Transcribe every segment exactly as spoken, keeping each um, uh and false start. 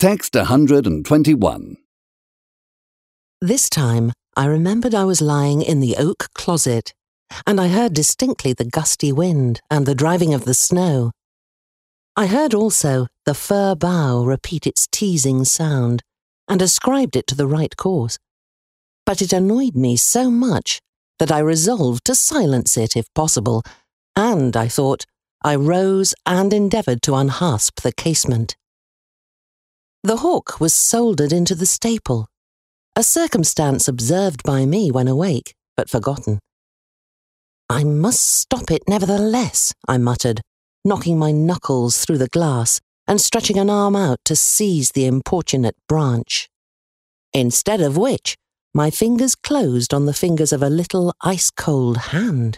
Text one hundred twenty-one. This time, I remembered I was lying in the oak closet, and I heard distinctly the gusty wind and the driving of the snow. I heard also the fir bough repeat its teasing sound, and ascribed it to the right cause. But it annoyed me so much that I resolved to silence it if possible, and, I thought, I rose and endeavoured to unhasp the casement. The hook was soldered into the staple, a circumstance observed by me when awake, but forgotten. I must stop it nevertheless, I muttered, knocking my knuckles through the glass and stretching an arm out to seize the importunate branch. Instead of which, my fingers closed on the fingers of a little ice-cold hand.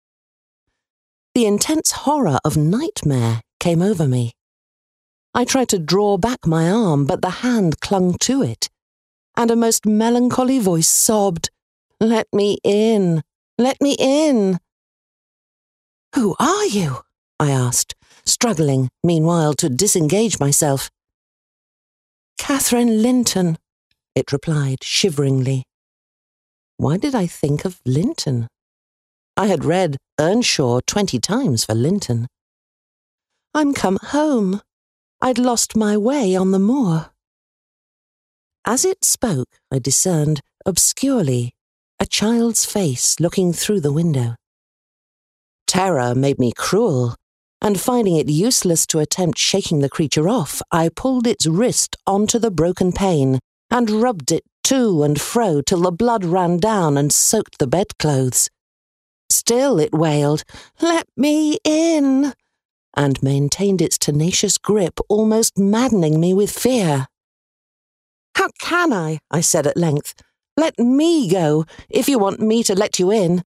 The intense horror of nightmare came over me. I tried to draw back my arm, but the hand clung to it, and a most melancholy voice sobbed, "Let me in! Let me in!" "Who are you?" I asked, struggling, meanwhile, to disengage myself. "Catherine Linton," it replied shiveringly. Why did I think of Linton? I had read Earnshaw twenty times for Linton. "I'm come home. I'd lost my way on the moor." As it spoke, I discerned, obscurely, a child's face looking through the window. Terror made me cruel, and finding it useless to attempt shaking the creature off, I pulled its wrist onto the broken pane and rubbed it to and fro till the blood ran down and soaked the bedclothes. Still it wailed, "Let me in!" and maintained its tenacious grip, almost maddening me with fear. "How can I?" I said at length. "Let me go, if you want me to let you in."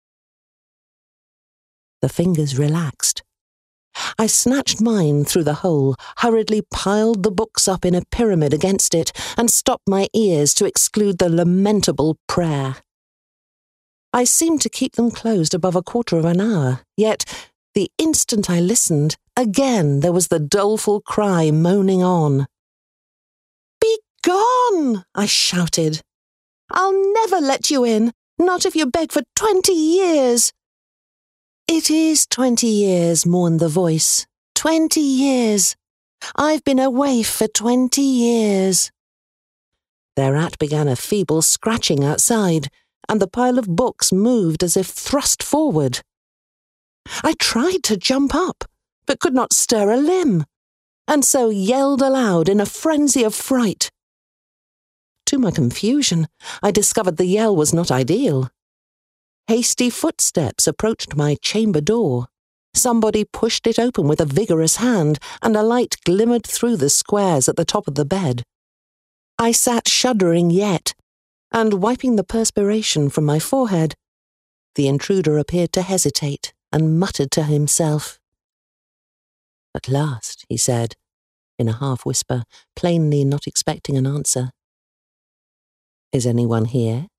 The fingers relaxed. I snatched mine through the hole, hurriedly piled the books up in a pyramid against it, and stopped my ears to exclude the lamentable prayer. I seemed to keep them closed above a quarter of an hour, yet, the instant I listened, again there was the doleful cry moaning on. "Be gone!" I shouted. "I'll never let you in, not if you beg for twenty years." "It is twenty years," mourned the voice. "Twenty years. I've been a waif for twenty years." Thereat began a feeble scratching outside, and the pile of books moved as if thrust forward. I tried to jump up, but could not stir a limb, and so yelled aloud in a frenzy of fright. To my confusion, I discovered the yell was not ideal. Hasty footsteps approached my chamber door. Somebody pushed it open with a vigorous hand, and a light glimmered through the squares at the top of the bed. I sat shuddering yet, and wiping the perspiration from my forehead. The intruder appeared to hesitate, and muttered to himself. "At last," he said, in a half-whisper, plainly not expecting an answer. "Is anyone here?"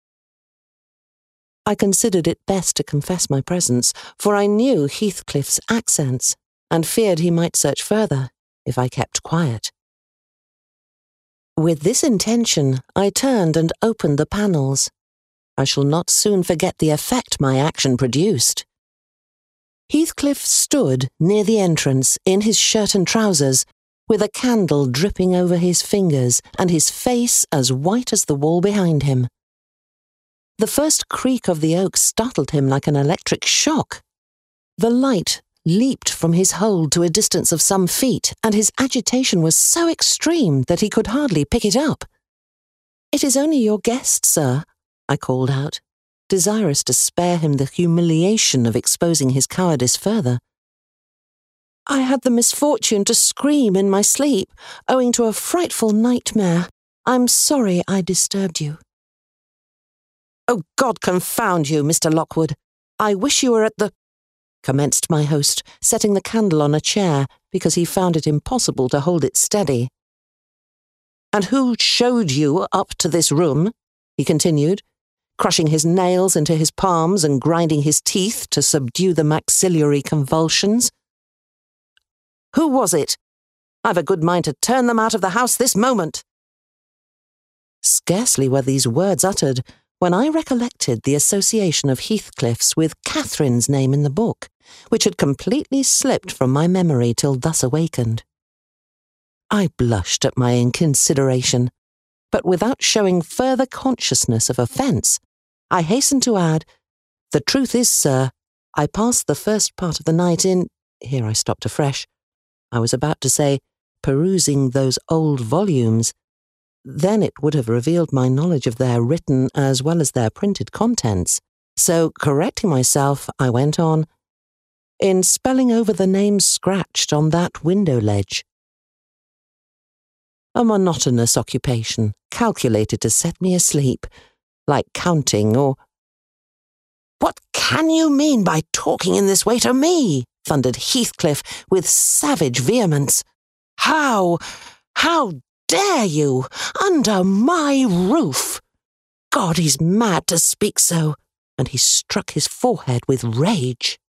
I considered it best to confess my presence, for I knew Heathcliff's accents, and feared he might search further, if I kept quiet. With this intention, I turned and opened the panels. I shall not soon forget the effect my action produced. Heathcliff stood near the entrance in his shirt and trousers, with a candle dripping over his fingers and his face as white as the wall behind him. The first creak of the oak startled him like an electric shock. The light leaped from his hold to a distance of some feet, and his agitation was so extreme that he could hardly pick it up. "It is only your guest, sir," I called out, desirous to spare him the humiliation of exposing his cowardice further. "I had the misfortune to scream in my sleep, owing to a frightful nightmare. I'm sorry I disturbed you." "Oh, God confound you, Mister Lockwood. I wish you were at the—" commenced my host, setting the candle on a chair because he found it impossible to hold it steady. "And who showed you up to this room?" he continued, crushing his nails into his palms and grinding his teeth to subdue the maxillary convulsions. "Who was it?" I've a good mind to turn them out of the house this moment." Scarcely were these words uttered when I recollected the association of Heathcliff's with Catherine's name in the book, which had completely slipped from my memory till thus awakened. I blushed at my inconsideration, but without showing further consciousness of offence, I hastened to add, "The truth is, sir, I passed the first part of the night in—" Here I stopped afresh. I was about to say, perusing those old volumes. Then it would have revealed my knowledge of their written as well as their printed contents. So, correcting myself, I went on, "in spelling over the names scratched on that window ledge." A monotonous occupation, calculated to set me asleep, like counting or— "What can you mean by talking in this way to me?" thundered Heathcliff with savage vehemence. "How, how dare you, under my roof? God, he's mad to speak so," and he struck his forehead with rage.